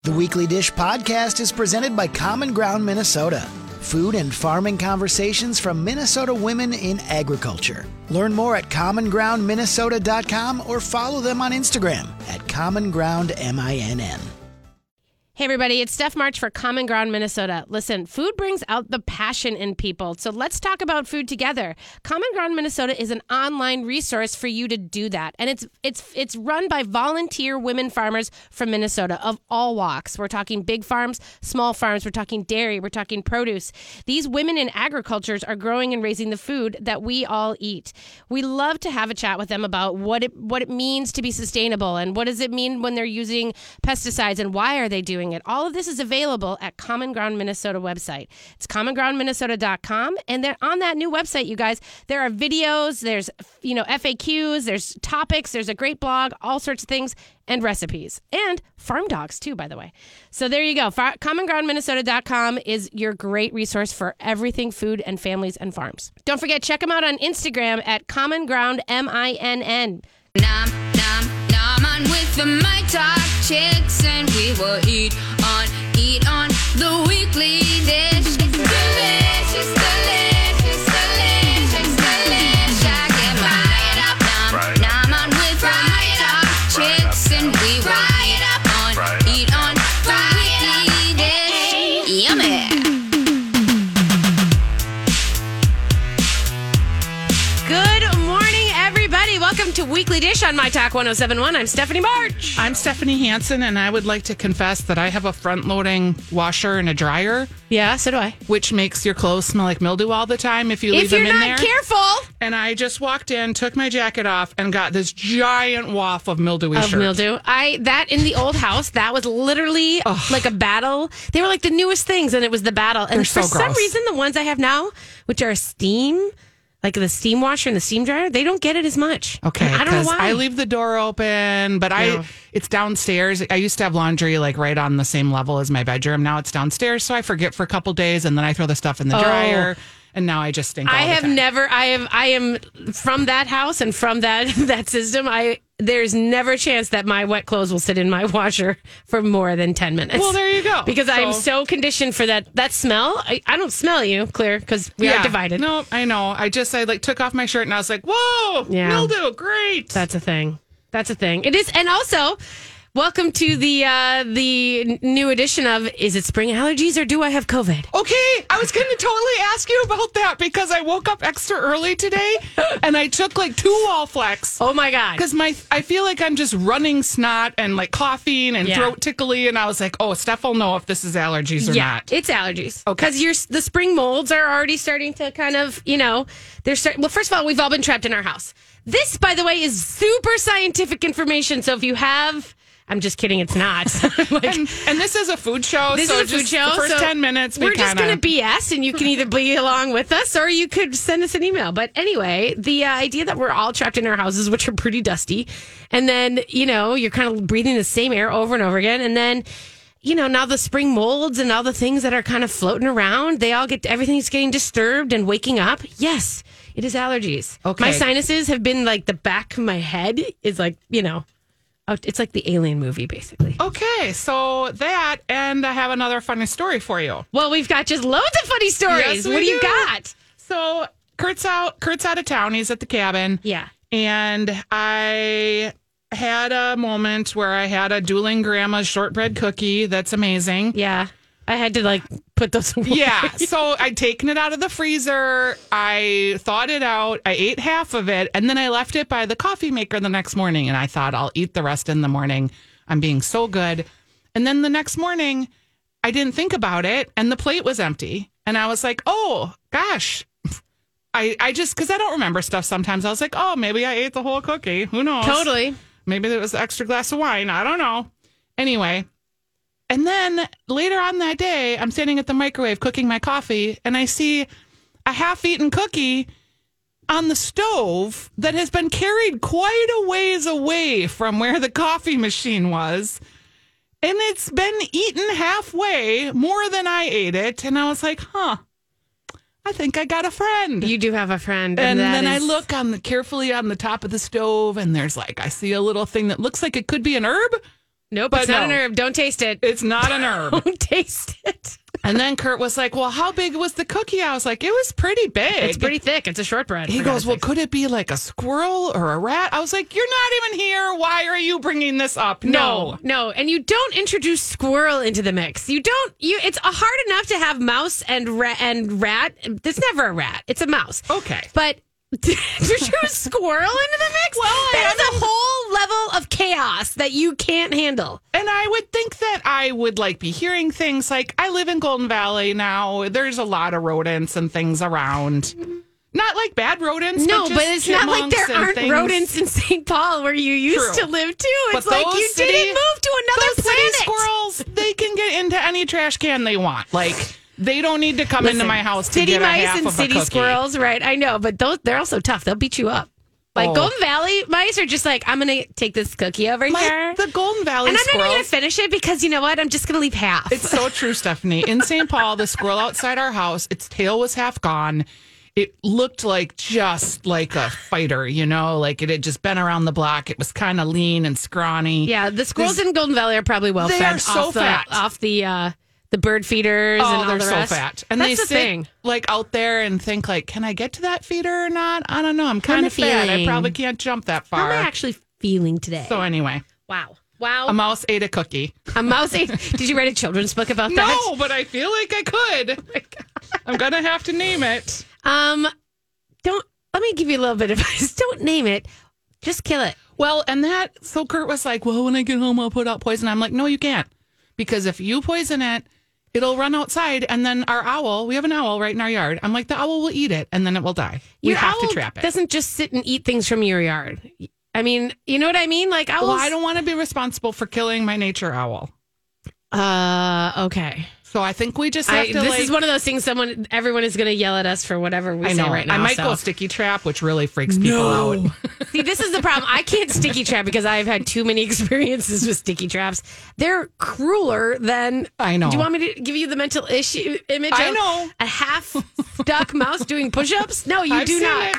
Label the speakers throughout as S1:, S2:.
S1: The Weekly Dish podcast is presented by Common Ground Minnesota. Food and farming conversations from Minnesota women in agriculture. Learn more at commongroundminnesota.com or follow them on Instagram at commongroundminn.
S2: Hey, everybody, it's Steph March for Common Ground Minnesota. Listen, food brings out the passion in people, so let's talk about food together. Common Ground Minnesota is an online resource for you to do that, and it's run by volunteer women farmers from Minnesota of all walks. We're talking big farms, small farms, we're talking dairy, we're talking produce. These women in agriculture are growing and raising the food that we all eat. We love to have a chat with them about what it means to be sustainable and what does it mean when they're using pesticides and why are they doing it. All of this is available at Common Ground Minnesota website. It's commongroundminnesota.com. And then on that new website, you guys, there are videos, there's, FAQs, there's topics, there's a great blog, all sorts of things, and recipes. And farm dogs, too, by the way. So there you go. commongroundminnesota.com is your great resource for everything food and families and farms. Don't forget, check them out on Instagram at commongroundminn.
S3: Nom on with the My Talk chicks, and we will eat on the Weekly Dish. Delicious, delicious, delicious, delicious. I get my nom on with the My Talk chicks, and we will eat on the Weekly Dish. Yummy.
S2: Welcome to Weekly Dish on My Talk 1071. I'm Stephanie March.
S4: I'm Stephanie Hansen, and I would like to confess that I have a front-loading washer and a dryer.
S2: Yeah, so do I.
S4: Which makes your clothes smell like mildew all the time if you leave them in there.
S2: If you're not careful.
S4: And I just walked in, took my jacket off, and got this giant waft of mildewy shirts.
S2: Mildew. That in the old house, that was literally like a battle. They were like the newest things, and it was the battle. And for some reason, the ones I have now, which are steam, like the steam washer and the steam dryer, they don't get it as much.
S4: Okay,
S2: I don't know why.
S4: I leave the door open, but it's downstairs. I used to have laundry like right on the same level as my bedroom. Now it's downstairs, so I forget for a couple days, and then I throw the stuff in the dryer. And now I just stink all the time.
S2: I am from that house and from that system. There's never a chance that my wet clothes will sit in my washer for more than 10 minutes.
S4: Well, there you go.
S2: Because I'm so conditioned for that smell. I don't smell you, Claire, because we are divided.
S4: No, I know. I took off my shirt and I was like, whoa, mildew, great.
S2: That's a thing. It is. And also, welcome to the new edition of Is It Spring Allergies or Do I Have COVID?
S4: Okay, I was going to totally ask you about that because I woke up extra early today and I took like 2 Wallflex.
S2: Oh my God.
S4: Because I feel like I'm just running snot and like coughing and throat tickly, and I was like, oh, Steph will know if this is allergies or not.
S2: It's allergies.
S4: Okay.
S2: Because the spring molds are already starting to kind of, well, first of all, we've all been trapped in our house. This, by the way, is super scientific information. So if you have... I'm just kidding. It's not.
S4: And this is a food show.
S2: This is a food show.
S4: The first 10 minutes,
S2: we're just going to BS, and you can either be along with us or you could send us an email. But anyway, the idea that we're all trapped in our houses, which are pretty dusty, and then, you're kind of breathing the same air over and over again. And then, now the spring molds and all the things that are kind of floating around, everything's getting disturbed and waking up. Yes, it is allergies.
S4: Okay.
S2: My sinuses have been like the back of my head is like, it's like the Alien movie, basically.
S4: Okay, so that, and I have another funny story for you.
S2: Well, we've got just loads of funny stories.
S4: Yes,
S2: what do you got?
S4: So Kurt's out of town. He's at the cabin.
S2: Yeah.
S4: And I had a moment where I had a dueling grandma's shortbread cookie. That's amazing.
S2: Yeah. I had to put those away.
S4: Yeah. So I'd taken it out of the freezer. I thawed it out. I ate half of it. And then I left it by the coffee maker the next morning. And I thought I'll eat the rest in the morning. I'm being so good. And then the next morning, I didn't think about it. And the plate was empty. And I was like, oh, gosh. I just, because I don't remember stuff sometimes. I was like, oh, maybe I ate the whole cookie. Who knows?
S2: Totally.
S4: Maybe there was an extra glass of wine. I don't know. Anyway. And then later on that day, I'm standing at the microwave cooking my coffee, and I see a half-eaten cookie on the stove that has been carried quite a ways away from where the coffee machine was. And it's been eaten halfway, more than I ate it. And I was like, I think I got a friend.
S2: You do have a friend.
S4: And then I look carefully on the top of the stove, and there's I see a little thing that looks like it could be an herb.
S2: Nope,
S4: But
S2: it's not
S4: no.
S2: an herb. Don't taste it.
S4: It's not an herb.
S2: Don't taste it.
S4: And then Kurt was like, well, how big was the cookie? I was like, it was pretty big.
S2: It's pretty thick. It's a shortbread.
S4: He
S2: for
S4: goes,
S2: God's
S4: well,
S2: sakes.
S4: could it be like a squirrel or a rat? I was like, you're not even here. Why are you bringing this up? No.
S2: And you don't introduce squirrel into the mix. It's hard enough to have mouse and rat. It's never a rat. It's a mouse.
S4: Okay.
S2: But to introduce squirrel into the mix? That is a whole level of chaos that you can't handle.
S4: And I would think that I would be hearing things like, I live in Golden Valley now. There's a lot of rodents and things around. Not like bad rodents.
S2: No,
S4: but
S2: but it's not like there aren't rodents in St. Paul where you used
S4: True.
S2: to live too. It's
S4: But
S2: like
S4: those
S2: you didn't move to another
S4: those city
S2: planet.
S4: squirrels, they can get into any trash can they want. They don't need to come into my house to
S2: city
S4: get a
S2: mice
S4: half
S2: and
S4: of a
S2: city
S4: cookie.
S2: squirrels, right? I know, but they're also tough. They'll beat you up. Golden Valley mice are just like, I'm going to take this cookie over here.
S4: The Golden Valley
S2: And I'm not
S4: squirrels.
S2: going to finish it because you know what? I'm just going to leave half.
S4: It's so true, Stephanie. In St. Paul, the squirrel outside our house, its tail was half gone. It looked just like a fighter, it had just been around the block. It was kind of lean and scrawny.
S2: Yeah, the squirrels in Golden Valley are probably well
S4: They
S2: fed
S4: are so fat.
S2: off the bird feeders and all
S4: they're
S2: the
S4: so
S2: rest.
S4: fat. And
S2: That's
S4: they
S2: the
S4: sit
S2: thing.
S4: out there and think can I get to that feeder or not? I don't know. I'm kind of fat. I
S2: feeling?
S4: probably can't jump that
S2: How
S4: far.
S2: am I actually feeling today?
S4: So anyway,
S2: Wow.
S4: a mouse ate a cookie.
S2: A mouse ate. Did you write a children's book about that?
S4: No, but I feel like I could. I'm going to have to name it.
S2: Let me give you a little bit of advice. Don't name it. Just kill it.
S4: Well, so Kurt was like, well, when I get home, I'll put out poison. I'm like, no, you can't. Because if you poison it, it'll run outside. And then our owl, we have an owl right in our yard. I'm like, the owl will eat it and then it will die. We
S2: Your
S4: have
S2: owl
S4: to trap it.
S2: doesn't just sit and eat things from your yard. I mean, you know what I mean? Like owls.
S4: Well, I don't want to be responsible for killing my nature owl.
S2: Okay.
S4: So I think we just have to
S2: This is one of those things everyone is going to yell at us for whatever we say right now.
S4: I might go sticky trap, which really freaks people out.
S2: See, this is the problem. I can't sticky trap because I've had too many experiences with sticky traps. They're crueler than.
S4: I know.
S2: Do you want me to give you the mental image
S4: I
S2: of
S4: know.
S2: a half stuck mouse doing push-ups? No, you
S4: I've
S2: do
S4: seen
S2: not.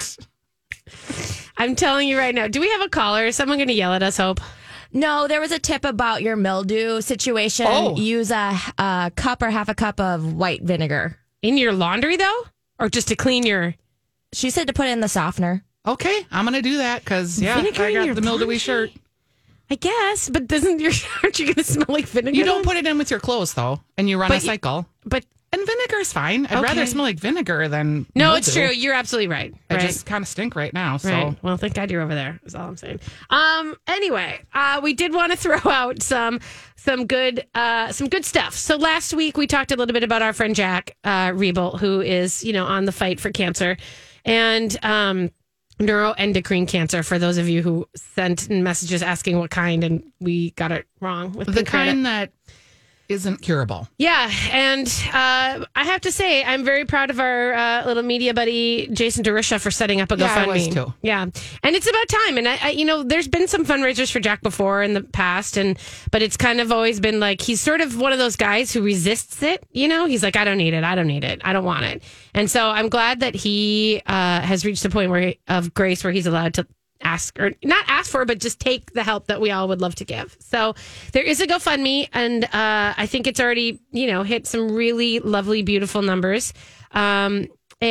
S4: it.
S2: I'm telling you right now. Do we have a caller? Is someone going to yell at us, Hope?
S5: No, there was a tip about your mildew situation.
S4: Oh.
S5: Use a cup or half a cup of white vinegar.
S2: In your laundry, though? Or just to clean your...
S5: She said to put it in the softener.
S4: Okay, I'm going to do that because,
S2: Vinegar
S4: I
S2: in
S4: got
S2: your
S4: the mildewy
S2: laundry?
S4: shirt.
S2: I guess, but aren't you going to smell like vinegar?
S4: You don't put it in with your clothes, though, and you run a
S2: But
S4: cycle.
S2: But
S4: And vinegar's fine. I'd
S2: Okay.
S4: rather smell like vinegar than
S2: no, it's
S4: mildew.
S2: true. You're absolutely right.
S4: I
S2: Right.
S4: just kind of stink right now. So
S2: Right. Well, thank God you're over there. Is all I'm saying. Anyway, we did want to throw out some good stuff. So last week we talked a little bit about our friend Jack Riebel, who is on the fight for cancer, and neuroendocrine cancer. For those of you who sent messages asking what kind, and we got it wrong with
S4: the
S2: pancreatic.
S4: kind that isn't curable.
S2: Yeah, and I have to say, I'm very proud of our little media buddy, Jason DeRusha, for setting up a GoFundMe.
S4: Yeah, I was too.
S2: Yeah, and it's about time. And I there's been some fundraisers for Jack before in the past, but it's kind of always been like he's sort of one of those guys who resists it. He's like, I don't need it, I don't want it. And so I'm glad that he has reached a point of grace where he's allowed to not ask for, but just take the help that we all would love to give. So there is a GoFundMe, and I think it's already, hit some really lovely, beautiful numbers. And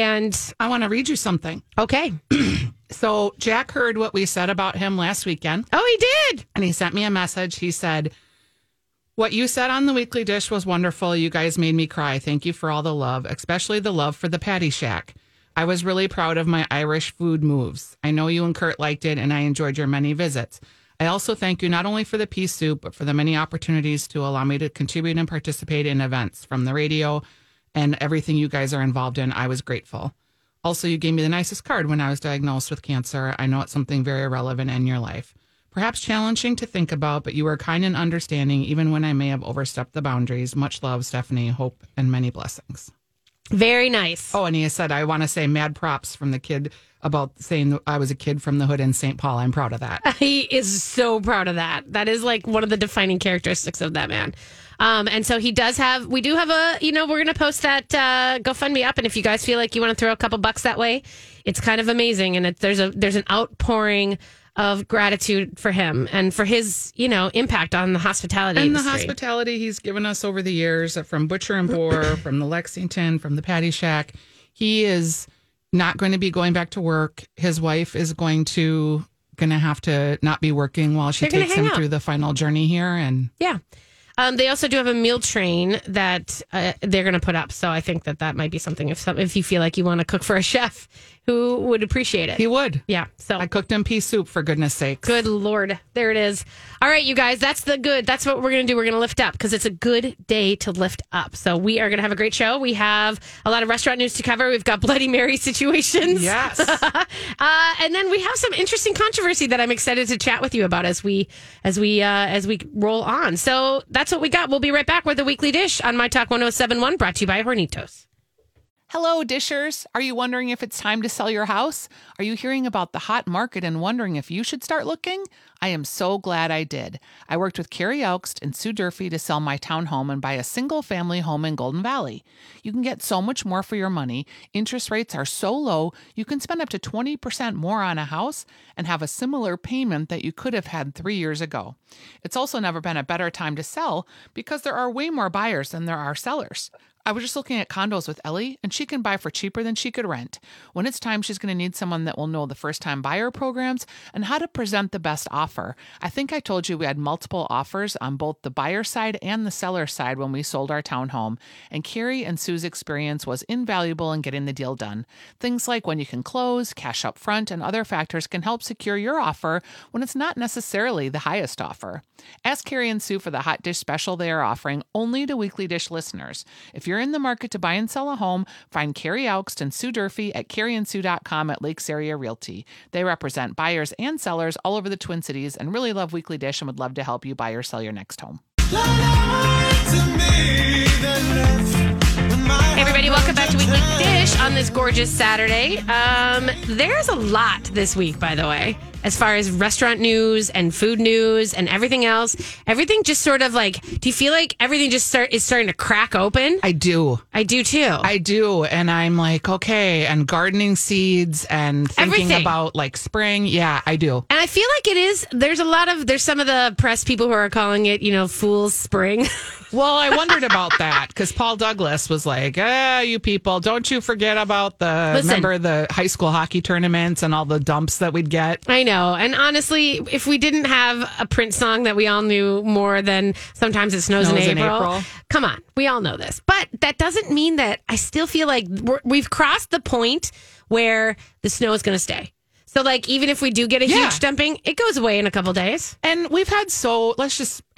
S4: I want to read you something.
S2: okay.
S4: So Jack heard what we said about him last weekend,
S2: Oh, he did.
S4: and he sent me a message. He said, what you said on the Weekly Dish was wonderful. You guys made me cry. Thank you for all the love, especially the love for the Patty Shack. I was really proud of my Irish food moves. I know you and Kurt liked it, and I enjoyed your many visits. I also thank you not only for the pea soup, but for the many opportunities to allow me to contribute and participate in events from the radio and everything you guys are involved in. I was grateful. Also, you gave me the nicest card when I was diagnosed with cancer. I know it's something very relevant in your life. Perhaps challenging to think about, but you were kind and understanding even when I may have overstepped the boundaries. Much love, Stephanie. Hope and many blessings.
S2: Very nice.
S4: Oh, and he said, I want to say mad props from the kid about saying I was a kid from the hood in St. Paul. I'm proud of that.
S2: He is so proud of that. That is like one of the defining characteristics of that man. And so we do have we're going to post that GoFundMe up. And if you guys feel like you want to throw a couple bucks that way, it's kind of amazing. And there's an outpouring of gratitude for him and for his, impact on the hospitality
S4: And the
S2: industry.
S4: hospitality he's given us over the years from Butcher and Boar, from the Lexington, from the Patty Shack. He is not going to be going back to work. His wife is going to have to not be working while she
S2: They're gonna
S4: takes
S2: hang
S4: him
S2: out.
S4: through the final journey here. And
S2: Yeah. They also do have a meal train that they're going to put up. So I think that might be something if you feel like you want to cook for a chef who would appreciate it.
S4: he would.
S2: Yeah. So
S4: I cooked him pea soup, for goodness sakes.
S2: good Lord. There it is. All right, you guys, that's what we're going to do. We're going to lift up because it's a good day to lift up. So we are going to have a great show. We have a lot of restaurant news to cover. We've got Bloody Mary situations.
S4: Yes.
S2: And then we have some interesting controversy that I'm excited to chat with you about as we roll on. So that's what we got. We'll be right back with the weekly dish on My Talk 1071, brought to you by Hornitos.
S6: Hello, dishers. Are you wondering if it's time to sell your house? Are you hearing about the hot market and wondering if you should start looking? I am so glad I did. I worked with Carrie Elkst and Sue Durfee to sell my townhome and buy a single-family home in Golden Valley. You can get so much more for your money. Interest rates are so low, you can spend up to 20% more on a house and have a similar payment that you could have had 3 years ago. It's also never been a better time to sell because there are way more buyers than there are sellers. I was just looking at condos with Ellie, and she can buy for cheaper than she could rent. When it's time, she's going to need someone that will know the first-time buyer programs and how to present the best offer. I think I told you we had multiple offers on both the buyer side and the seller side when we sold our townhome, and Carrie and Sue's experience was invaluable in getting the deal done. Things like when you can close, cash up front, and other factors can help secure your offer when it's not necessarily the highest offer. Ask Carrie and Sue for the hot dish special they are offering only to Weekly Dish listeners. If you're in the market to buy and sell a home, find Carrie Elkst and Sue Durfee at carrieandsue.com at Lakes Area Realty. They represent buyers and sellers all over the Twin Cities and really love Weekly Dish and would love to help you buy or sell your next home.
S2: Hey everybody, welcome back to Weekly Dish on this gorgeous Saturday. There's a lot this week, by the way, as far as restaurant news and food news and everything else. Everything just sort of like, do you feel like everything just is starting to crack open?
S4: I do.
S2: I do too.
S4: I do. And I'm like, okay. And gardening seeds and thinking
S2: Everything.
S4: about like spring. Yeah, I do.
S2: And I feel like there's some of the press people who are calling it, fool's spring.
S4: Well, I wondered about that because Paul Douglas was like, you people, don't you forget about remember the high school hockey tournaments and all the dumps that we'd get?
S2: I know. And honestly, if we didn't have a Prince song that we all knew more than Sometimes It Snows in April, come on, we all know this. But that doesn't mean that I still feel like we've crossed the point where the snow is going to stay. So, like, even if we do get a huge dumping, it goes away in a couple days.
S4: And we've had so much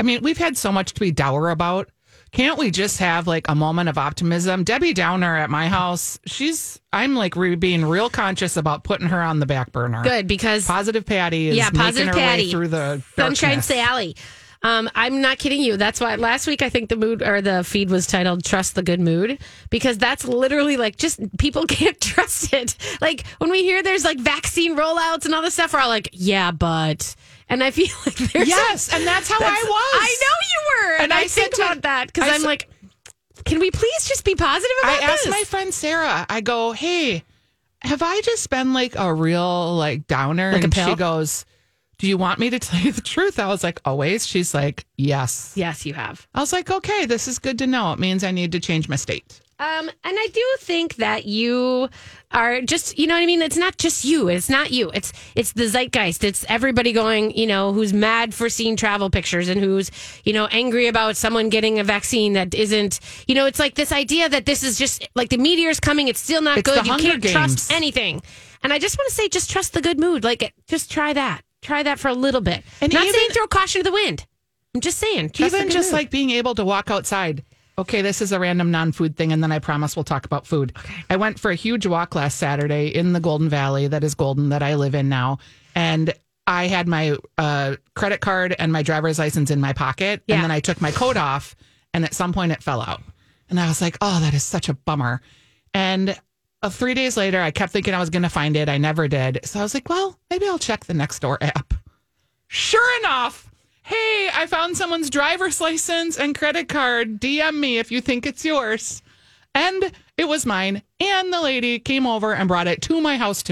S4: to be dour about. Can't we just have like a moment of optimism? Debbie Downer at my house, I'm like being real conscious about putting her on the back burner.
S2: Good, because
S4: Positive Patty is making her way through the
S2: Sunshine
S4: darkness.
S2: Sally. I'm not kidding you. That's why last week I think the feed was titled "Trust the Good Mood" because that's literally like just people can't trust it. Like when we hear there's like vaccine rollouts and all this stuff, we're all like, yeah, but. And I feel like there's
S4: and that's how I was.
S2: I know you were, and I think about that because I'm like, can we please just be positive about this?
S4: I asked my friend Sarah. I go, hey, have I just been like a real like downer?
S2: Like a
S4: and
S2: pill?
S4: she goes, do you want me to tell you the truth? I was like, always. She's like, yes.
S2: Yes, you have.
S4: I was like, okay, this is good to know. It means I need to change my state.
S2: And I do think that you are just, you know what I mean? It's not just you. It's not you. It's the zeitgeist. It's everybody going, who's mad for seeing travel pictures and who's, angry about someone getting a vaccine that isn't, it's like this idea that this is just like the meteor's coming. It's still not
S4: It's
S2: good.
S4: the
S2: You
S4: Hunger
S2: can't
S4: Games.
S2: trust anything. And I just want to say, just trust the good mood. Like, just try that. Try that for a little bit.
S4: And
S2: not
S4: even-
S2: saying throw caution to the wind. I'm just saying. Trust the
S4: Even
S2: good
S4: just
S2: mood.
S4: like being able to walk outside. Okay, this is a random non-food thing, and then I promise we'll talk about food. Okay. I went for a huge walk last Saturday in the Golden Valley, that is Golden, that I live in now, and I had my credit card and my driver's license in my pocket, and then I took my coat off, and at some point it fell out. And I was like, oh, that is such a bummer. And 3 days later, I kept thinking I was going to find it. I never did. So I was like, well, maybe I'll check the Nextdoor app. Sure enough, hey, I found someone's driver's license and credit card. DM me if you think it's yours. And it was mine. And the lady came over and brought it to my house to me.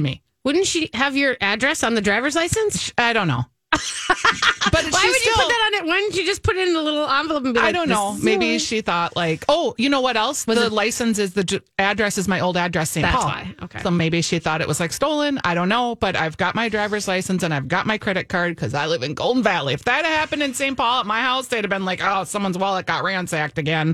S2: Wouldn't she have your address on the driver's license?
S4: I don't know. But
S2: Why would you put that on it? Why didn't you just put it in the little envelope and be like,
S4: I don't know. Maybe she thought like, oh, you know what else? The license is address is my old address, St. Paul.
S2: That's why. Okay.
S4: So maybe she thought it was like stolen. I don't know. But I've got my driver's license and I've got my credit card because I live in Golden Valley. If that had happened in St. Paul at my house, they'd have been like, oh, someone's wallet got ransacked again.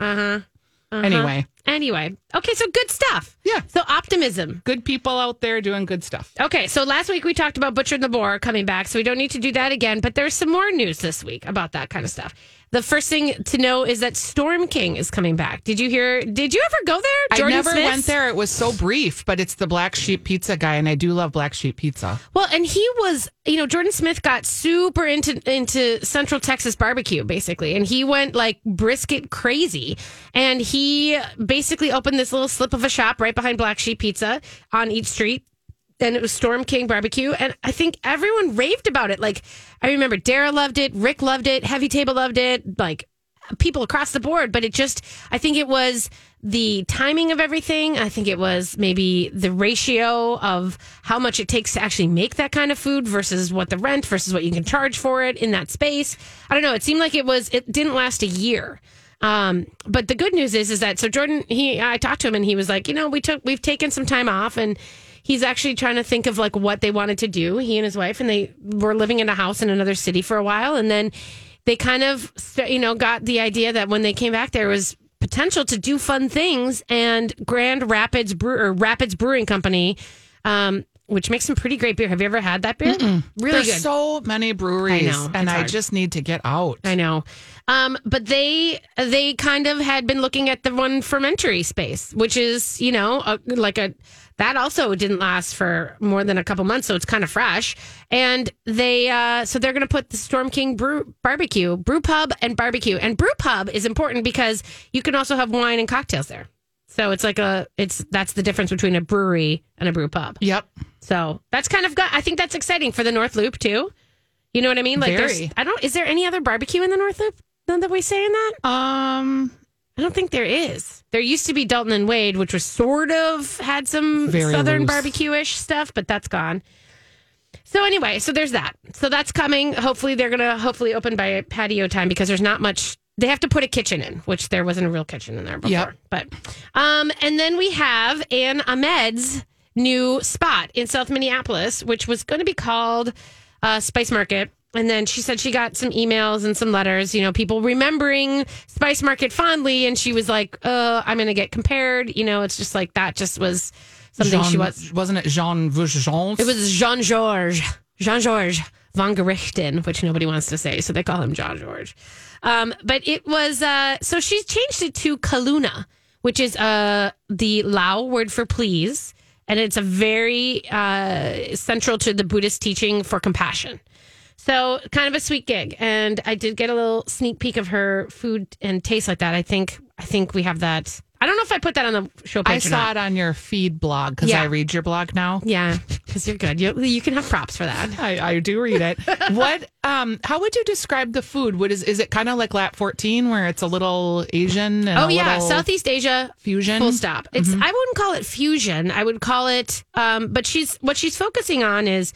S2: Anyway. Okay, so good stuff.
S4: Yeah.
S2: So optimism.
S4: Good people out there doing good stuff.
S2: Okay, so last week we talked about Butcher and the Boar coming back, so we don't need to do that again, but there's some more news this week about that kind of stuff. The first thing to know is that Storm King is coming back. Did you ever go there?
S4: I never went there. It was so brief, but it's the Black Sheep Pizza guy, and I do love Black Sheep Pizza.
S2: Well, and he was, Jordan Smith got super into Central Texas barbecue, basically, and he went like brisket crazy. And he basically opened this little slip of a shop right behind Black Sheep Pizza on East Street. And it was Storm King Barbecue. And I think everyone raved about it. Like, I remember Dara loved it. Rick loved it. Heavy Table loved it. Like, people across the board. But I think it was the timing of everything. I think it was maybe the ratio of how much it takes to actually make that kind of food versus what the rent versus what you can charge for it in that space. I don't know. It seemed like it didn't last a year. But the good news is that, so Jordan, I talked to him and he was like, we've taken some time off and he's actually trying to think of like what they wanted to do, he and his wife, and they were living in a house in another city for a while. And then they kind of, got the idea that when they came back, there was potential to do fun things. And Grand Rapids Rapids Brewing Company, which makes some pretty great beer. Have you ever had that beer?
S4: Mm-mm.
S2: Really
S4: There's
S2: good.
S4: So many breweries,
S2: I know,
S4: and I
S2: hard.
S4: just need to get out.
S2: I know. But they kind of had been looking at the one fermentory space, which is, that also didn't last for more than a couple months, so it's kind of fresh. And they're going to put the Storm King brew pub and barbecue. And brew pub is important because you can also have wine and cocktails there. So it's like that's the difference between a brewery and a brew pub.
S4: Yep.
S2: So that's kind of I think that's exciting for the North Loop too. You know what I mean? Like
S4: Very.
S2: is there any other barbecue in the North Loop? None that we saying that? I don't think there is. There used to be Dalton and Wade, which was sort of had some
S4: Very
S2: Southern
S4: loose.
S2: barbecue-ish stuff, but that's gone. So anyway, so there's that. So that's coming. Hopefully they're going to open by patio time because there's not much. They have to put a kitchen in, which there wasn't a real kitchen in there before.
S4: Yep.
S2: But, and then we have Ann Ahmed's new spot in South Minneapolis, which was going to be called Spice Market. And then she said she got some emails and some letters, people remembering Spice Market fondly. And she was like, I'm going to get compared. It's just like that just was something she was.
S4: Wasn't it Jean Valjean?
S2: It was Jean-Georges von Gerichten, which nobody wants to say. So they call him Jean-Georges. But it was, so she's changed it to Kaluna, which is the Lao word for please. And it's a very central to the Buddhist teaching for compassion. So kind of a sweet gig. And I did get a little sneak peek of her food and taste like that. I think we have that. I don't know if I put that on the show page
S4: I
S2: or
S4: saw
S2: not.
S4: it on your feed blog because
S2: Yeah.
S4: I read your blog now.
S2: Yeah, because you're good. You can have props for that.
S4: I do read it. What? How would you describe the food? Is it kind of like Lat 14 where it's a little Asian? And
S2: Southeast Asia
S4: fusion.
S2: Full stop. It's I wouldn't call it fusion. I would call it. But what she's focusing on is,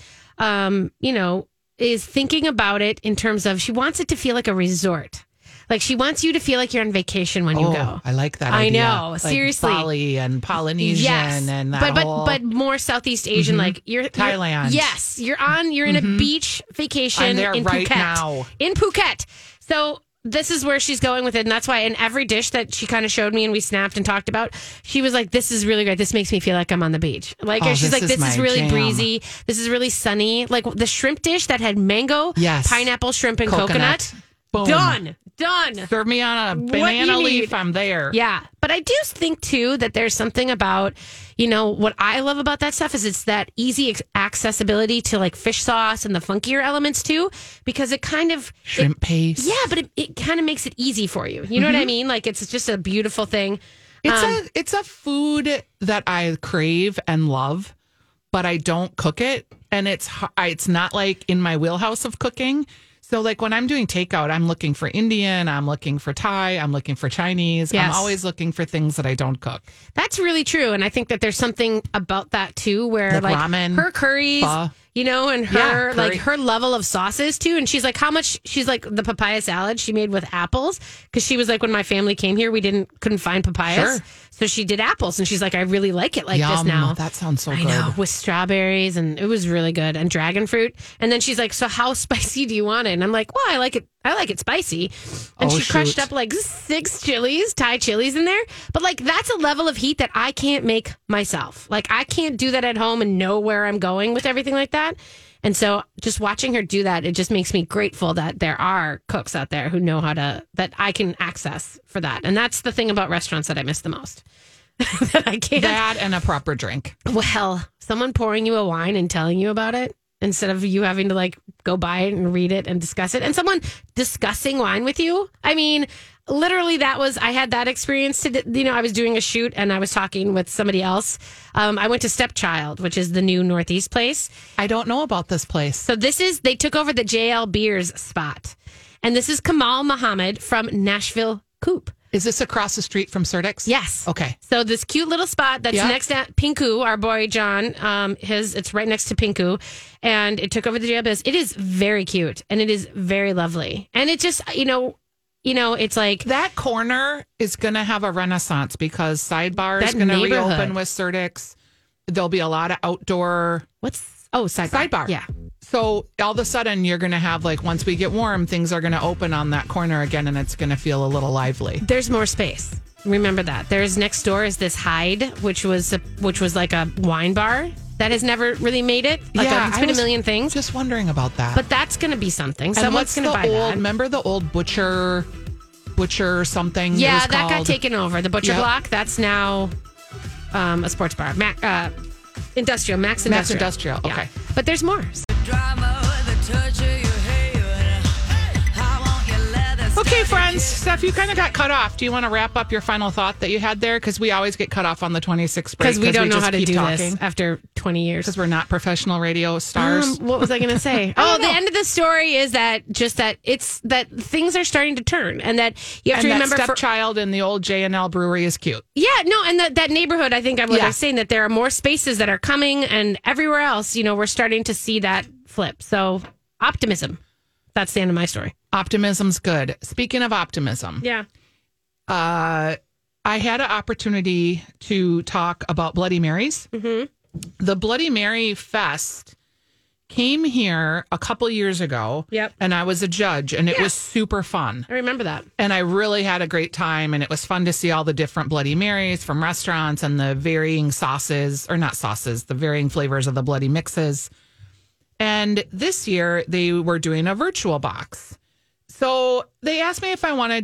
S2: is thinking about it in terms of she wants it to feel like a resort. Like she wants you to feel like you're on vacation when you go.
S4: I like that.
S2: I
S4: idea.
S2: know,
S4: Like
S2: seriously.
S4: Bali and Polynesian
S2: Yes,
S4: and that whole.
S2: but more Southeast Asian, like you're
S4: Thailand.
S2: Yes, you're in a beach vacation
S4: I'm there
S2: in
S4: right
S2: Phuket.
S4: now.
S2: In Phuket. So this is where she's going with it, and that's why in every dish that she kind of showed me and we snapped and talked about, she was like, "This is really great. This makes me feel like I'm on the beach." Like she's like, "This is
S4: my
S2: really
S4: jam.
S2: breezy. This is really sunny." Like the shrimp dish that had mango,
S4: Yes.
S2: pineapple, shrimp, and coconut.
S4: Boom.
S2: Done.
S4: Serve me on a
S2: What
S4: banana
S2: you
S4: leaf.
S2: need.
S4: I'm there.
S2: Yeah. But I do think, too, that there's something about, what I love about that stuff is it's that easy accessibility to like fish sauce and the funkier elements, too, because it kind of.
S4: Shrimp paste.
S2: Yeah, but it kind of makes it easy for you. You know what I mean? Like it's just a beautiful thing.
S4: It's a food that I crave and love, but I don't cook it, and it's not like in my wheelhouse of cooking. So like when I'm doing takeout, I'm looking for Indian, I'm looking for Thai, I'm looking for Chinese.
S2: Yes.
S4: I'm always looking for things that I don't cook.
S2: That's really true. And I think that there's something about that too, where
S4: Like
S2: like
S4: ramen,
S2: her curries,
S4: pho.
S2: you know, and her
S4: Yeah,
S2: like
S4: curry.
S2: her level of sauces too. And she's like, how much? She's like the papaya salad she made with apples, because she was like, when my family came here, we couldn't find papayas,
S4: Sure.
S2: so she did apples, and she's like, I really like it like this
S4: Yum,
S2: now.
S4: that sounds so
S2: I
S4: good.
S2: know, with strawberries, and it was really good, and dragon fruit. And then she's like, so how spicy do you want it? And I'm like, well, I like it spicy. And
S4: Oh,
S2: she crushed
S4: shoot.
S2: up like 6 chilies, Thai chilies in there. But like, that's a level of heat that I can't make myself. Like, I can't do that at home and know where I'm going with everything like that. And so just watching her do that, it just makes me grateful that there are cooks out there who know that I can access for that. And that's the thing about restaurants that I miss the most. That I can't.
S4: That and a proper drink.
S2: Well, someone pouring you a wine and telling you about it instead of you having to like go buy it and read it and discuss it, and someone discussing wine with you. I mean, literally I had that experience I was doing a shoot and I was talking with somebody else. I went to Stepchild, which is the new Northeast place.
S4: I don't know about this place.
S2: So they took over the JL Beers spot. And this is Kamal Muhammad from Nashville Coop.
S4: Is this across the street from Surdyk's?
S2: Yes.
S4: Okay.
S2: So this cute little spot that's
S4: Yeah.
S2: next to Pinku, our boy John, it's right next to Pinku, and it took over the JL Biz. It is very cute and it is very lovely. And it just, it's like
S4: That corner is going to have a renaissance because Sidebar is
S2: That
S4: going to
S2: neighborhood.
S4: reopen with Surdyk's. There'll be a lot of outdoor.
S2: Sidebar.
S4: Sidebar.
S2: Yeah.
S4: So all of a sudden, you're going to have like once we get warm, things are going to open on that corner again, and it's going to feel a little lively.
S2: There's more space. Remember that. There's next door is this Hyde, which was like a wine bar that has never really made it. It's
S4: I
S2: been a
S4: was
S2: million things.
S4: Just wondering about that.
S2: But that's going to be something.
S4: and
S2: Someone's
S4: what's
S2: going to
S4: the
S2: buy
S4: old?
S2: that.
S4: Remember the old butcher something? it
S2: Yeah,
S4: was
S2: that got
S4: called?
S2: taken over. The Butcher
S4: Yep.
S2: Block, that's now a sports bar. Max Industrial.
S4: Okay.
S2: But there's more.
S4: Okay, friends. Steph, you kind of got cut off. Do you want to wrap up your final thought that you had there? Because we always get cut off on the 26th break.
S2: Because we don't know
S4: just
S2: how to
S4: keep
S2: do
S4: talking.
S2: this after 20 years.
S4: Because we're not professional radio stars.
S2: What was I going to say?
S4: don't
S2: The
S4: know.
S2: end of the story is that it's that things are starting to turn, and that you have
S4: and
S2: to remember.
S4: that stepchild in the old J&L brewery is cute.
S2: And that neighborhood. I think I
S4: Yeah.
S2: was saying that there are more spaces that are coming, and everywhere else, we're starting to see that flip. So optimism. That's the end of my story.
S4: Optimism's good. Speaking of optimism,
S2: Yeah.
S4: I had an opportunity to talk about Bloody Marys. Mm-hmm. The Bloody Mary Fest came here a couple years ago.
S2: Yep.
S4: And I was a judge, and it was super fun.
S2: I remember that.
S4: And I really had a great time, and it was fun to see all the different Bloody Marys from restaurants and the varying the varying flavors of the Bloody Mixes. And this year they were doing a virtual box. So they asked me if I wanted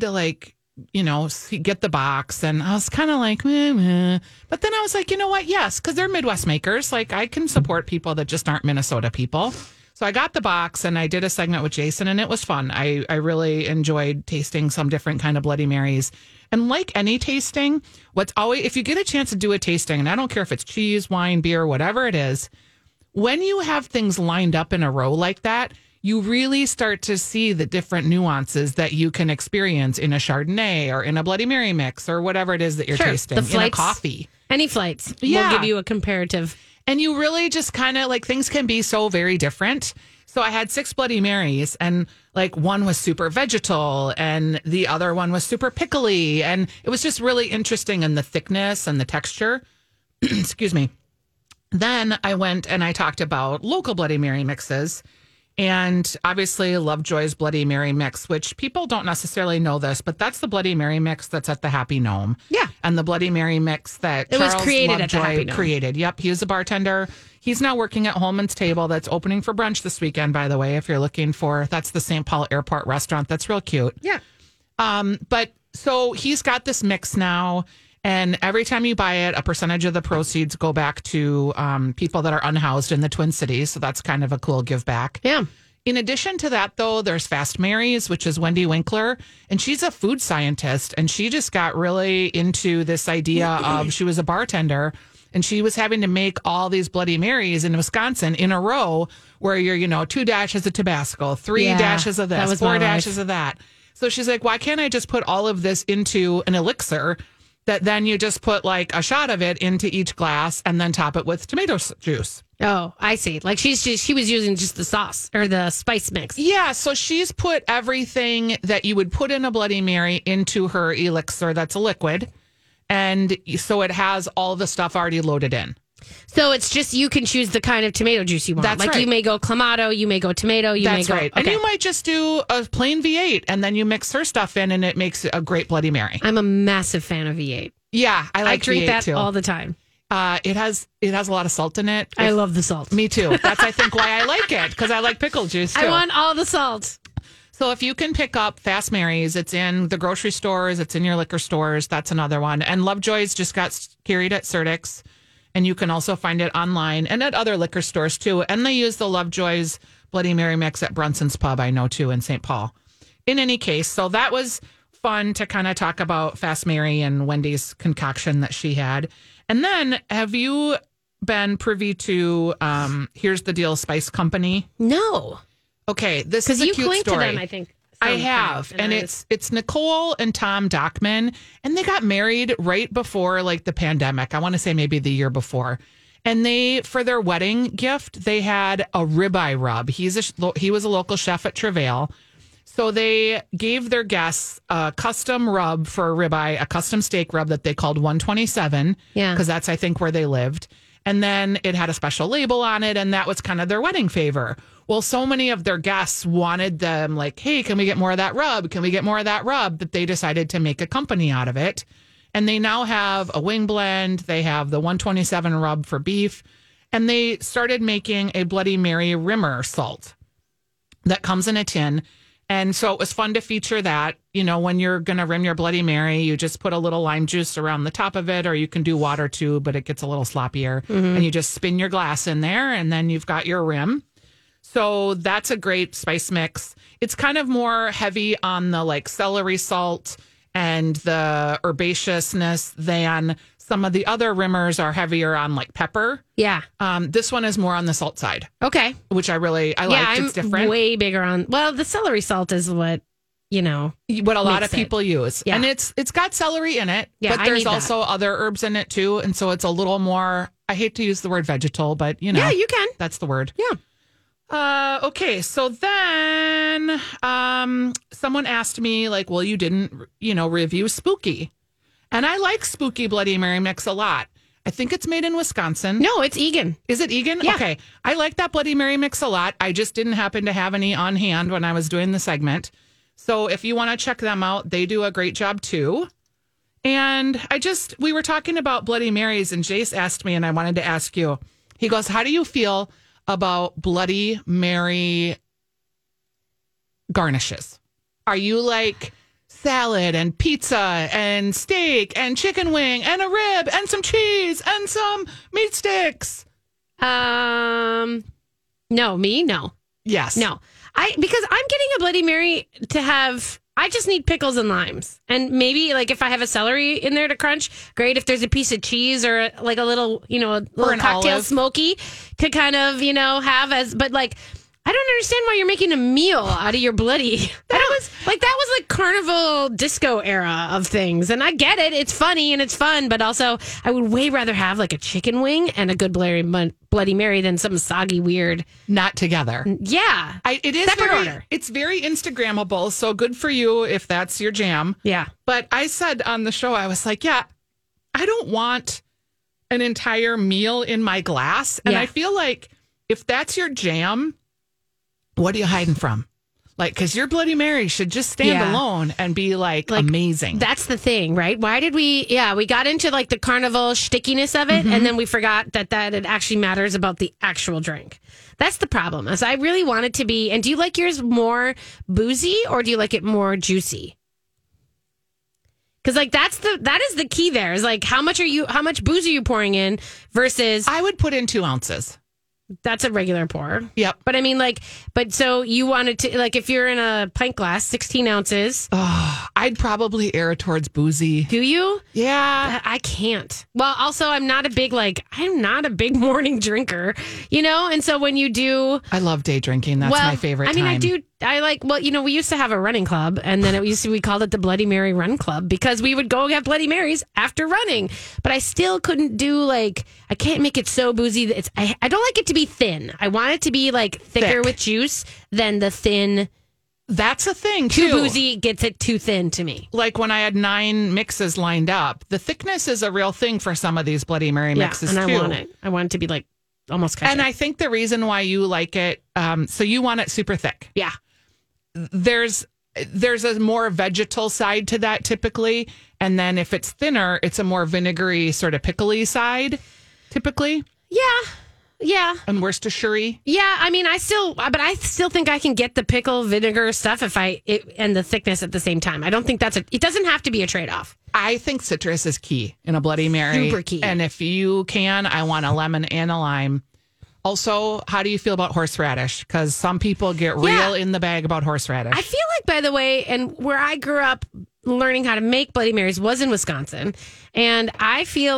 S4: to get the box. And I was kind of like, meh. But then I was like, you know what? Yes, because they're Midwest makers. Like I can support people that just aren't Minnesota people. So I got the box and I did a segment with Jason, and it was fun. I really enjoyed tasting some different kind of Bloody Marys. And like any tasting, if you get a chance to do a tasting, and I don't care if it's cheese, wine, beer, whatever it is, when you have things lined up in a row like that, you really start to see the different nuances that you can experience in a Chardonnay or in a Bloody Mary mix or whatever it is that you're tasting, in a coffee.
S2: Any flights
S4: Yeah.
S2: will give you a comparative.
S4: And you really just kind of things can be so very different. So I had 6 Bloody Marys, and one was super vegetal and the other one was super pickly. And it was just really interesting in the thickness and the texture. Excuse me. Then I went and I talked about local Bloody Mary mixes, and obviously Lovejoy's Bloody Mary mix, which people don't necessarily know this, but that's the Bloody Mary mix that's at the Happy Gnome.
S2: Yeah.
S4: And the Bloody Mary mix that
S2: It was
S4: Charles
S2: created at the
S4: Lovejoy
S2: Happy Gnome.
S4: created. Yep. He was a bartender. He's now working at Holman's Table that's opening for brunch this weekend, by the way, if you're looking that's the St. Paul Airport restaurant. That's real cute.
S2: Yeah.
S4: But so he's got this mix now, and every time you buy it, a percentage of the proceeds go back to people that are unhoused in the Twin Cities. So that's kind of a cool give back.
S2: Yeah.
S4: In addition to that, though, there's Fast Mary's, which is Wendy Winkler, and she's a food scientist, and she just got really into this idea of she was a bartender, And she was having to make all these Bloody Marys in Wisconsin in a row where you're, 2 dashes of Tabasco, 3
S2: Yeah,
S4: dashes of
S2: that
S4: this,
S2: was
S4: 4
S2: my
S4: dashes
S2: life.
S4: of that. So she's like, why can't I just put all of this into an elixir that then you just put like a shot of it into each glass and then top it with tomato juice?
S2: Oh, I see. Like she was using just the sauce or the spice mix.
S4: Yeah, so she's put everything that you would put in a Bloody Mary into her elixir that's a liquid. And so it has all the stuff already loaded in.
S2: So it's just you can choose the kind of tomato juice you want.
S4: That's
S2: like
S4: right.
S2: you may go clamato, you may go tomato, you
S4: That's
S2: may go.
S4: right.
S2: Okay.
S4: And you might just do a plain V8 and then you mix her stuff in and it makes a great Bloody Mary.
S2: I'm a massive fan of V8.
S4: Yeah, I like
S2: I drink
S4: V8
S2: that
S4: too.
S2: all the time.
S4: It has a lot of salt in it.
S2: I love the salt.
S4: Me too. That's, I think, why I like it, because I like pickle juice too.
S2: I want all the salt.
S4: So if you can pick up Fast Marys, it's in the grocery stores, it's in your liquor stores. That's another one. And Lovejoy's just got carried at Surtick's, and you can also find it online and at other liquor stores too. And they use the Lovejoy's Bloody Mary mix at Brunson's Pub, I know too, in St. Paul. In any case, so that was fun to kind of talk about Fast Mary and Wendy's concoction that she had. And then have you been privy to Here's the Deal Spice Company?
S2: No,
S4: Okay, this
S2: because
S4: is a
S2: you
S4: cute
S2: cling
S4: story.
S2: to them. I think
S4: I
S2: sometimes,
S4: have, and
S2: I
S4: it's Nicole and Tom Dockman, and they got married right before like the pandemic. I want to say maybe the year before, and they for their wedding gift they had a ribeye rub. He was a local chef at Travail, so they gave their guests a custom rub for a ribeye, a custom steak rub that they called 127.
S2: Yeah.
S4: because that's I think where they lived, and then it had a special label on it, and that was kind of their wedding favor. Well, so many of their guests wanted them like, hey, can we get more of that rub? Can we get more of that rub? That they decided to make a company out of it. And they now have a wing blend. They have the 127 rub for beef. And they started making a Bloody Mary rimmer salt that comes in a tin. And so it was fun to feature that. When you're going to rim your Bloody Mary, you just put a little lime juice around the top of it, or you can do water too, but it gets a little sloppier. And you just spin your glass in there, and then you've got your rim. So that's a great spice mix. It's kind of more heavy on the like celery salt and the herbaceousness than some of the other rimmers are heavier on like pepper.
S2: Yeah.
S4: This one is more on the salt side,
S2: Okay.
S4: which I like.
S2: I'm
S4: It's different.
S2: way bigger on. Well, the celery salt is what
S4: What a lot
S2: makes
S4: of people use.
S2: Yeah.
S4: And it's got celery in it,
S2: Yeah,
S4: but
S2: I
S4: there's
S2: need that.
S4: also other herbs in it too. And so it's a little more, I hate to use the word vegetal, but
S2: Yeah, you can.
S4: that's the word.
S2: Yeah.
S4: Okay, so then someone asked me, like, well, you didn't, review Spooky. And I like Spooky Bloody Mary mix a lot. I think it's made in Wisconsin.
S2: No, it's Egan.
S4: Is it Egan?
S2: Yeah.
S4: Okay. I like that Bloody Mary mix a lot. I just didn't happen to have any on hand when I was doing the segment. So if you want to check them out, they do a great job too. And we were talking about Bloody Marys, and Jace asked me, and I wanted to ask you, he goes, how do you feel about Bloody Mary garnishes? Are you like salad and pizza and steak and chicken wing and a rib and some cheese and some meat sticks?
S2: No, me? No.
S4: Yes.
S2: No. Because I'm getting a Bloody Mary to have, I just need pickles and limes. And maybe like if I have a celery in there to crunch, great. If there's a piece of cheese or like a little, a little
S4: an
S2: cocktail
S4: olive.
S2: smoky to kind of, have but like, I don't understand why you're making a meal out of your bloody. That was like carnival disco era of things. And I get it. It's funny and it's fun. But also, I would way rather have like a chicken wing and a good Bloody Mary than some soggy, weird.
S4: Not together.
S2: Yeah.
S4: It is
S2: Separate
S4: very,
S2: order.
S4: it's very Instagrammable. So good for you if that's your jam.
S2: Yeah.
S4: But I said on the show, I was like, yeah, I don't want an entire meal in my glass. And
S2: Yeah.
S4: I feel like if that's your jam, what are you hiding from? Like, because your Bloody Mary should just stand
S2: Yeah.
S4: alone and be like amazing.
S2: That's the thing, right? Why did we got into like the carnival stickiness of it, and then we forgot that it actually matters about the actual drink. That's the problem. As I really want it to be, and do you like yours more boozy or do you like it more juicy? Because like that is the key there, is like how much booze are you pouring in versus
S4: I would put in 2 ounces.
S2: That's a regular pour.
S4: Yep.
S2: But I mean, but so you wanted to, if you're in a pint glass, 16 ounces.
S4: I'd probably err towards boozy.
S2: Do you?
S4: Yeah.
S2: I can't. Well, also, I'm not a big morning drinker, And so when you do.
S4: I love day drinking. That's my favorite time.
S2: I do. We used to have a running club, and then we called it the Bloody Mary Run Club because we would go have Bloody Marys after running. But I still couldn't do I can't make it so boozy that I don't like it to be thin. I want it to be thicker with juice than the thin.
S4: That's a thing too.
S2: Too boozy gets it too thin to me.
S4: Like when I had 9 mixes lined up, the thickness is a real thing for some of these Bloody Mary mixes
S2: and
S4: too.
S2: I want it. I want it to be almost ketchup.
S4: And I think the reason why you like it, so you want it super thick.
S2: Yeah.
S4: There's a more vegetal side to that typically, and then if it's thinner, it's a more vinegary sort of pickly side typically.
S2: Yeah.
S4: And Worcestershire.
S2: Yeah, I mean, I still think I can get the pickle vinegar stuff and the thickness at the same time. I don't think it doesn't have to be a trade-off.
S4: I think citrus is key in a Bloody Mary.
S2: Super key.
S4: And if you can, I want a lemon and a lime. Also, how do you feel about horseradish? Because some people get real in the bag about horseradish.
S2: I feel by the way, and where I grew up learning how to make Bloody Marys was in Wisconsin. And I feel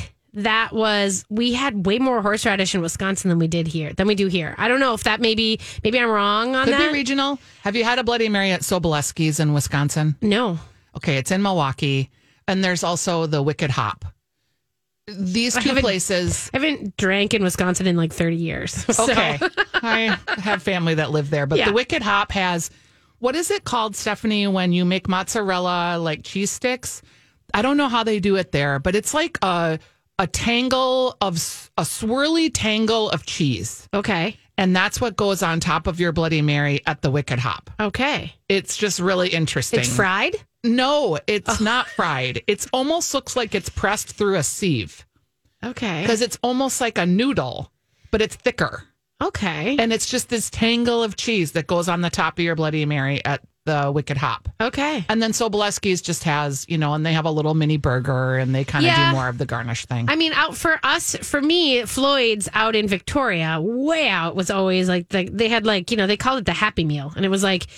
S2: we had way more horseradish in Wisconsin than we do here. I don't know if that maybe I'm wrong on
S4: Could
S2: that.
S4: Could be regional. Have you had a Bloody Mary at Sobolewski's in Wisconsin?
S2: No.
S4: Okay, it's in Milwaukee. And there's also the Wicked Hop. These two places.
S2: I haven't drank in Wisconsin in 30 years.
S4: Okay. I have family that live there. But the Wicked Hop has, what is it called, Stephanie, when you make mozzarella cheese sticks? I don't know how they do it there, but it's like a swirly tangle of cheese.
S2: Okay.
S4: And that's what goes on top of your Bloody Mary at the Wicked Hop.
S2: Okay.
S4: It's just really interesting.
S2: It's fried?
S4: No, it's not fried. It almost looks like it's pressed through a sieve.
S2: Okay.
S4: Because it's almost like a noodle, but it's thicker.
S2: Okay.
S4: And it's just this tangle of cheese that goes on the top of your Bloody Mary at the Wicked Hop.
S2: Okay.
S4: And then Sobolewski's just has, and they have a little mini burger and they kind of do more of the garnish thing.
S2: I mean, for me, Floyd's out in Victoria, way out, was always they had they called it the Happy Meal. And it was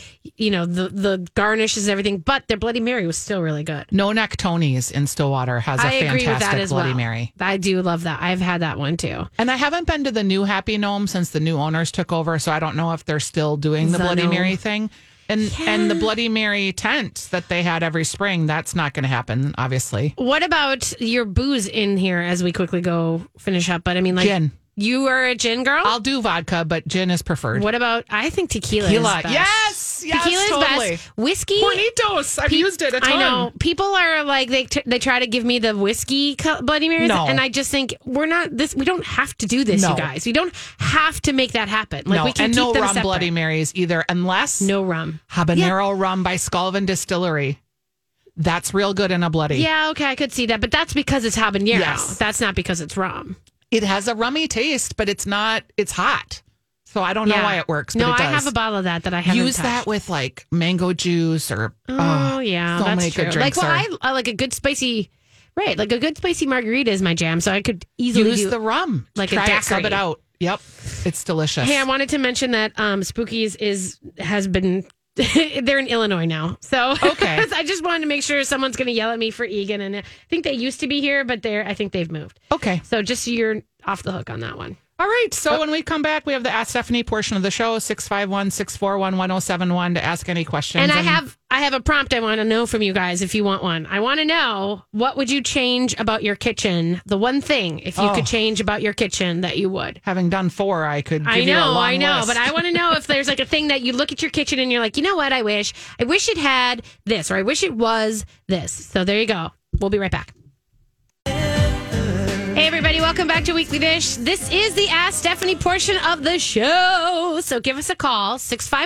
S2: the garnishes and everything, but their Bloody Mary was still really good.
S4: No Neck Tony's in Stillwater has a fantastic Bloody Mary.
S2: I do love that. I've had that one too.
S4: And I haven't been to the new Happy Gnome since the new owners took over, so I don't know if they're still doing the Bloody Mary thing. And the Bloody Mary tent that they had every spring, that's not going to happen, obviously.
S2: What about your booze in here as we quickly go finish up? But I mean,
S4: gin.
S2: You are a gin girl?
S4: I'll do vodka, but gin is preferred.
S2: What about, I think tequila is best.
S4: Yes,
S2: tequila is
S4: totally.
S2: best. Whiskey.
S4: Hornitos. I've used it a ton.
S2: I know. People are they try to give me the whiskey Bloody Marys.
S4: No.
S2: And I just think we don't have to do this, you guys. We don't have to make that happen. We can keep
S4: no
S2: them
S4: rum
S2: separate.
S4: Bloody Marys either, unless
S2: no rum.
S4: Habanero rum by Scullivan Distillery. That's real good in a bloody.
S2: Yeah, okay, I could see that. But that's because it's habanero.
S4: Yes.
S2: That's not because it's rum.
S4: It has a rummy taste, but it's hot. So I don't know why it works, but it does.
S2: I have a bottle of that I haven't
S4: Use
S2: touched.
S4: that with mango juice or
S2: yeah,
S4: so
S2: that's
S4: many
S2: true.
S4: good drinks.
S2: I like a good spicy, right? Like a good spicy margarita is my jam, so I could easily
S4: use
S2: do
S4: the rum.
S2: like
S4: Try
S2: a daiquiri.
S4: it, sub it out. Yep, it's delicious.
S2: Hey, I wanted to mention that Spookies has been. They're in Illinois now, so
S4: okay.
S2: I just wanted to make sure someone's going to yell at me for Egan, and I think they used to be here, but I think they've moved.
S4: Okay,
S2: so just so you're off the hook on that one.
S4: All right. So when we come back, we have the Ask Stephanie portion of the show, 651-641-1071 to ask any questions.
S2: And I have a prompt I want to know from you guys if you want one. I want to know, what would you change about your kitchen? The one thing, if you could change about your kitchen that you would.
S4: Having done 4, I could give you a long
S2: I know.
S4: list.
S2: But I want to know if there's a thing that you look at your kitchen and you're like, you know what, I wish it had this, or I wish it was this. So there you go. We'll be right back. Hey, everybody, welcome back to Weekly Dish. This is the Ask Stephanie portion of the show. So give us a call,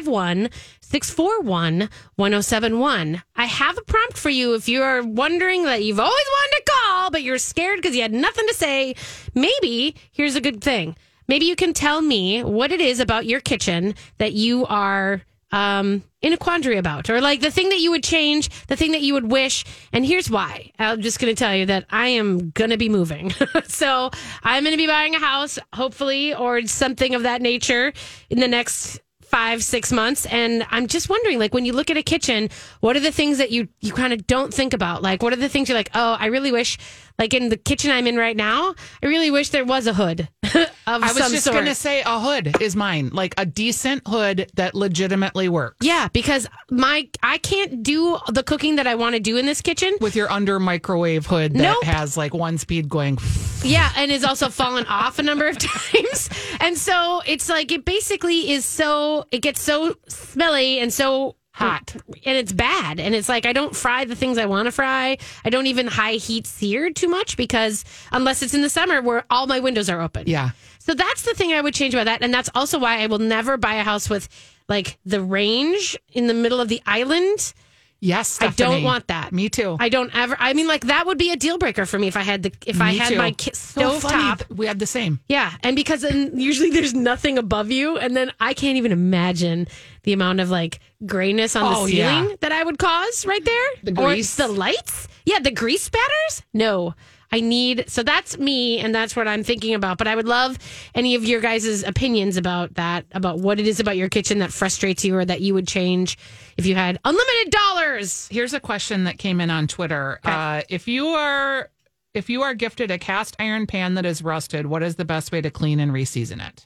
S2: 651-641-1071. I have a prompt for you if you are wondering that you've always wanted to call, but you're scared because you had nothing to say. Maybe, here's a good thing. Maybe you can tell me what it is about your kitchen that you are in a quandary about, or like the thing that you would change, the thing that you would wish. And here's why. I'm just going to tell you that I am going to be moving. So I'm going to be buying a house, hopefully, or something of that nature in the next 5-6 months. And I'm just wondering, like, when you look at a kitchen, what are the things that you kind of don't think about? Like, what are the things you're like, oh, I really wish, like in the kitchen I'm in right now, I really wish there was a hood of some sort.
S6: I was just going to say a hood is mine, like a decent hood that legitimately works.
S2: Yeah, because I can't do the cooking that I want to do in this kitchen.
S6: With your under microwave hood that
S2: Nope.
S6: has like one speed going.
S2: Yeah, and is also fallen off a number of times. And so it's like, it basically is so, it gets so smelly and so hot, and it's bad. And it's like, I don't fry the things I want to fry. I don't even high heat sear too much, because unless it's in the summer where all my windows are open.
S6: Yeah.
S2: So that's the thing I would change about that. And that's also why I will never buy a house with like the range in the middle of the island.
S6: Yes, Stephanie.
S2: I don't want that.
S6: Me too.
S2: I don't ever. I mean, like that would be a deal breaker for me if I had my stove top.
S6: We had the same.
S2: Yeah, and because usually there's nothing above you, and then I can't even imagine the amount of like grayness on the ceiling that I would cause right there.
S6: The grease.
S2: Or the lights. Yeah, the grease spatters. No. So that's me, and that's what I'm thinking about. But I would love any of your guys' opinions about that, about what it is about your kitchen that frustrates you or that you would change if you had unlimited dollars.
S6: Here's a question that came in on Twitter.
S2: Okay.
S6: If you are gifted a cast iron pan that is rusted, what is the best way to clean and reseason it?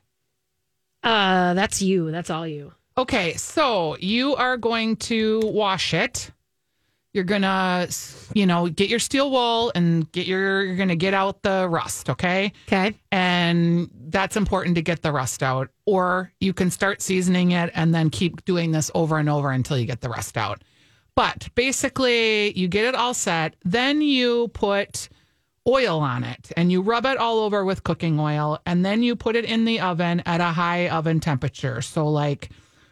S2: That's you. That's all you.
S6: Okay, so you are going to wash it. You're gonna, get your steel wool and you're gonna get out the rust, okay?
S2: Okay.
S6: And that's important to get the rust out. Or you can start seasoning it and then keep doing this over and over until you get the rust out. But basically, you get it all set. Then you put oil on it and you rub it all over with cooking oil. And then you put it in the oven at a high oven temperature. So like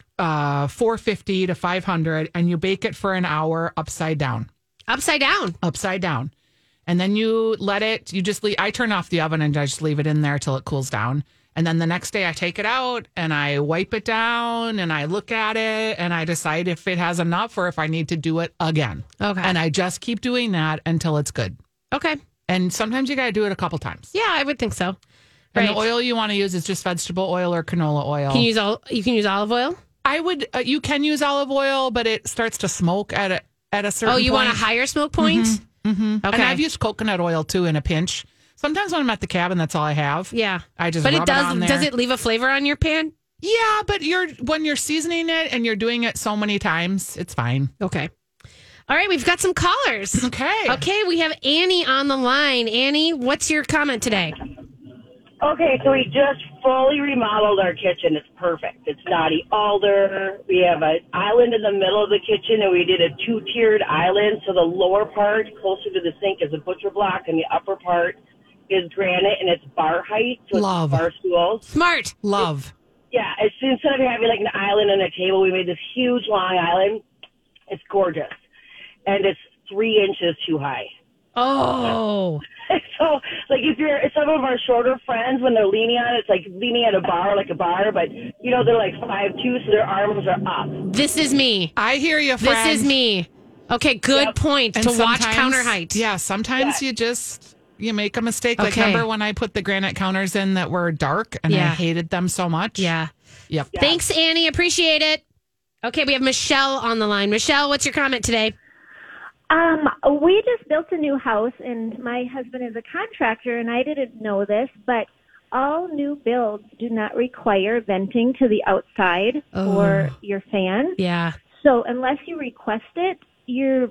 S6: 450 to 500, and you bake it for an hour upside down.
S2: Upside down.
S6: And then you let it, I turn off the oven and I just leave it in there till it cools down. And then the next day I take it out and I wipe it down and I look at it and I decide if it has enough or if I need to do it again.
S2: Okay.
S6: And I just keep doing that until it's good.
S2: Okay.
S6: And sometimes you got to do it a couple times.
S2: Yeah, I would think so.
S6: And
S2: Right.
S6: the oil you want to use is just vegetable oil or canola oil.
S2: You can use olive oil?
S6: I would. You can use olive oil, but it starts to smoke at a certain.
S2: Oh, you
S6: point.
S2: want a higher smoke point?
S6: Mm-hmm.
S2: Okay.
S6: And I've used coconut oil too in a pinch. Sometimes when I'm at the cabin, that's all I have.
S2: Yeah,
S6: I just.
S2: But
S6: rub
S2: it does.
S6: on there.
S2: Does it leave a flavor on your pan?
S6: Yeah, but when you're seasoning it and you're doing it so many times, it's fine.
S2: Okay. All right, we've got some callers. Okay, we have Annie on the line. Annie, what's your comment today?
S7: Okay, so we just fully remodeled our kitchen. It's perfect. It's knotty alder. We have an island in the middle of the kitchen, and we did a 2-tiered island. So the lower part, closer to the sink, is a butcher block, and the upper part is granite, and it's bar height. So
S6: Love.
S7: It's bar stools.
S2: Smart.
S6: Love.
S7: Yeah, instead of having like an island and a table, we made this huge long island. It's gorgeous, and it's 3 inches too high.
S2: Oh.
S7: So, like, if some of our shorter friends, when they're leaning on it, it's like leaning at a bar, like a bar, but, they're like 5'2", so their arms are up.
S2: This is me.
S6: I hear you, friend.
S2: This is me. Okay, good point
S6: And
S2: to watch
S6: sometimes-
S2: counter height.
S6: Yeah, sometimes you make a mistake. Like,
S2: Okay.
S6: remember when I put the granite counters in that were dark and I
S2: Yeah.
S6: hated them so much?
S2: Yeah.
S6: Yep.
S2: Thanks, Annie. Appreciate it. Okay, we have Michelle on the line. Michelle, what's your comment today?
S8: We just built a new house, and my husband is a contractor, and I didn't know this, but all new builds do not require venting to the outside for your fans.
S2: Yeah.
S8: So unless you request it, your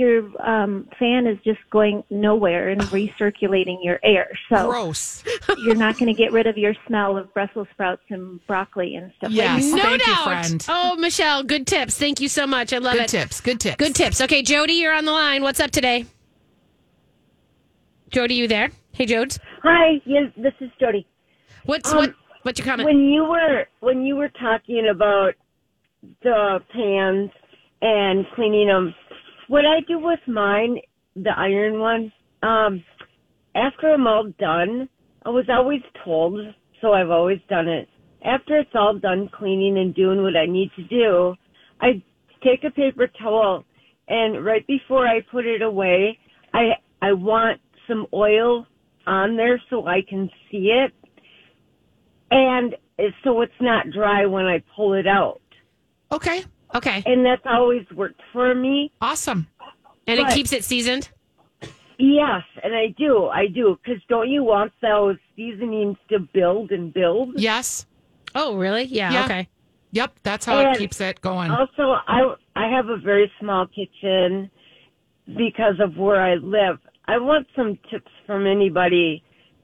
S8: fan is just going nowhere and recirculating your air. So
S6: Gross.
S8: you're not going to get rid of your smell of Brussels sprouts and broccoli and stuff
S6: Yes.
S8: like that.
S2: No
S6: Thank you,
S2: doubt.
S6: friend.
S2: Oh, Michelle, good tips. Thank you so much. I love
S6: Good
S2: it.
S6: tips. Good tips.
S2: Good tips. Okay, Jody, you're on the line. What's up today? Jody, you there? Hey, Jodes.
S9: Hi, yes, this is Jody.
S2: What's your comment?
S9: When you were talking about the pans and cleaning them, what I do with mine, the iron one, after I'm all done, I was always told, so I've always done it. After it's all done cleaning and doing what I need to do, I take a paper towel, and right before I put it away, I want some oil on there so I can see it, and so it's not dry when I pull it out.
S4: Okay.
S2: Okay.
S9: And that's always worked for me.
S4: Awesome.
S2: And
S9: But-
S2: it keeps it seasoned?
S9: Yes, and I do, because don't you want those seasonings to build and build?
S4: Yes.
S2: Oh, really? Yeah,
S4: Yeah.
S2: okay.
S4: Yep. That's how
S9: And
S4: it keeps it going.
S9: Also, I have a very small kitchen because of where I live. I want some tips from anybody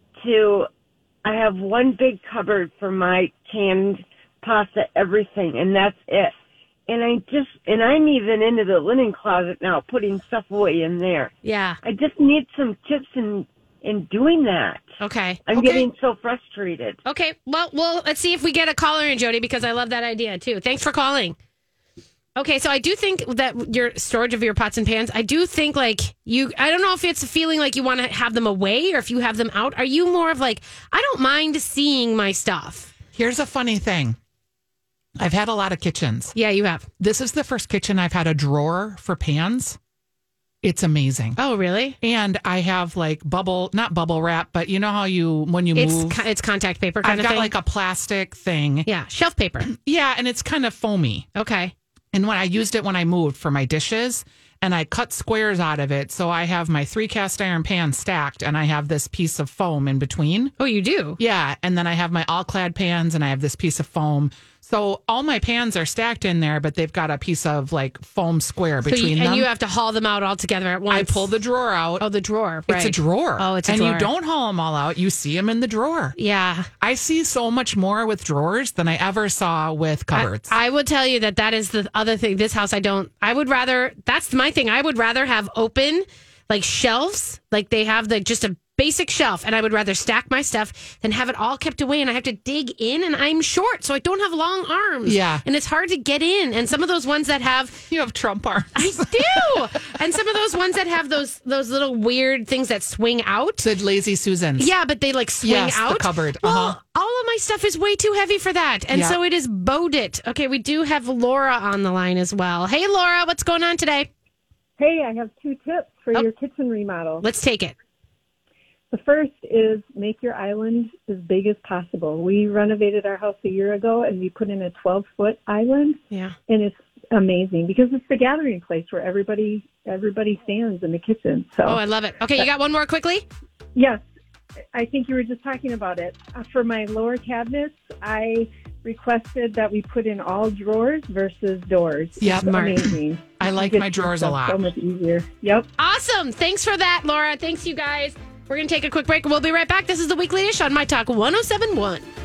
S9: I have one big cupboard for my canned pasta, everything, and that's it. And I'm even into the linen closet now, putting stuff away in there.
S2: Yeah.
S9: I just need some tips in doing that.
S2: Okay.
S9: I'm getting so frustrated.
S2: Okay. Well, let's see if we get a caller in, Jody, because I love that idea too. Thanks for calling. Okay, so I do think that your storage of your pots and pans, I do think I don't know if it's a feeling like you want to have them away or if you have them out. Are you more of I don't mind seeing my stuff?
S4: Here's a funny thing. I've had a lot of kitchens.
S2: Yeah, you have.
S4: This is the first kitchen I've had a drawer for pans. It's amazing.
S2: Oh, really?
S4: And I have not bubble wrap, but you know how when you move.
S2: It's contact paper kind
S4: I've
S2: of thing?
S4: got a plastic thing.
S2: Yeah, shelf paper.
S4: Yeah, and it's kind of foamy.
S2: Okay.
S4: And when I used it when I moved for my dishes, and I cut squares out of it, so I have my 3 cast iron pans stacked, and I have this piece of foam in between.
S2: Oh, you do?
S4: Yeah, and then I have my all-clad pans, and I have this piece of foam. So all my pans are stacked in there, but they've got a piece of foam square between them.
S2: And you have to haul them out all together at once.
S4: I pull the drawer out.
S2: Oh, the drawer, right.
S4: It's a drawer.
S2: Oh, it's a
S4: and
S2: drawer.
S4: you don't haul them all out. You see them in the drawer.
S2: Yeah.
S4: I see so much more with drawers than I ever saw with cupboards.
S2: I would tell you that is the other thing. This house, that's my thing. I would rather have open shelves, they have just a basic shelf, and I would rather stack my stuff than have it all kept away, and I have to dig in, and I'm short, so I don't have long arms.
S4: Yeah.
S2: And it's hard to get in. And some of those ones that have...
S4: You have Trump arms.
S2: I do! And some of those ones that have those little weird things that swing out.
S4: The Lazy Susans.
S2: Yeah, but they swing out.
S4: The cupboard.
S2: Well, all of my stuff is way too heavy for that. And so it is bowed it. Okay, we do have Laura on the line as well. Hey, Laura, what's going on today?
S10: Hey, I have 2 tips for your kitchen remodel.
S2: Let's take it.
S10: The first is make your island as big as possible. We renovated our house a year ago, and we put in a 12-foot island.
S2: Yeah.
S10: And it's amazing because it's the gathering place where everybody stands in the kitchen. So.
S2: Oh, I love it. Okay, you got one more quickly?
S10: Yes. I think you were just talking about it. For my lower cabinets, I requested that we put in all drawers versus doors.
S4: Yep.
S10: It's amazing.
S4: I like my drawers a lot.
S10: So much easier. Yep.
S2: Awesome. Thanks for that, Laura. Thanks, you guys. We're going to take a quick break. We'll be right back. This is the Weekly Dish on My Talk 107.1.